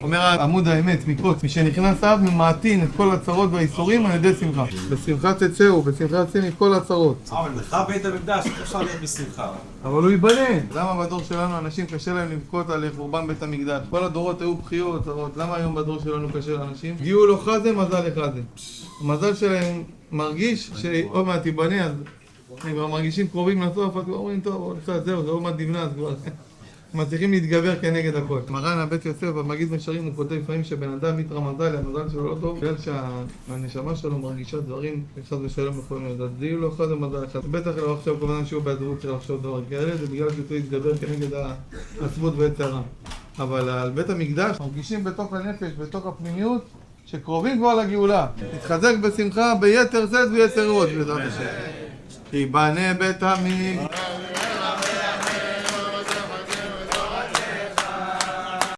אומר עמוד האמת מקוץ, מי שנכנס אב ממעטין את כל הצרות והאיסורים על ידי שמחה. בשמחה תצאו, בשמחה תצא מכל הצרות. אבל לך בית המקדש, אפשר להיות בשמחה. אבל הוא ייבנה. למה בדור שלנו אנשים קשה להם לבכות על חורבן בית המקדש? כל הדורות היו בכיות, למה היום בדור שלנו קשה לאנשים? הגיעו לו חזה, מזל לחזה. המזל שלהם מרגיש שעוד מעט ייבנה, אז הם כבר מרגישים קרובים לסוף, אז כבר אומרים, טוב, זהו, זה עוד מעט נבנה, אז כבר מצליחים להתגבר כנגד הכל. מרן הבית יוסף, במגיד משרים, הוא כותב לפעמים שבן אדם מתרמזל, המזל שלו לא טוב, בגלל שהנשמה שלו מרגישה דברים, אחד ושלום יכולים לדעת. זה יהיו לו אחד המזל אחד. בטח לא עכשיו כמובן שהוא בהדרות של לחשוב דבר כאלה, זה בגלל שהוא להתגבר כנגד העצבות ויצרה. אבל על בית המקדש מרגישים בתוך הנפש, בתוך הפנימיות, שקרובים כבר לגאולה. תתחזק בשמחה ביתר שאת ויתר ראש, בעזרת השם. ייבנה בית המקדש.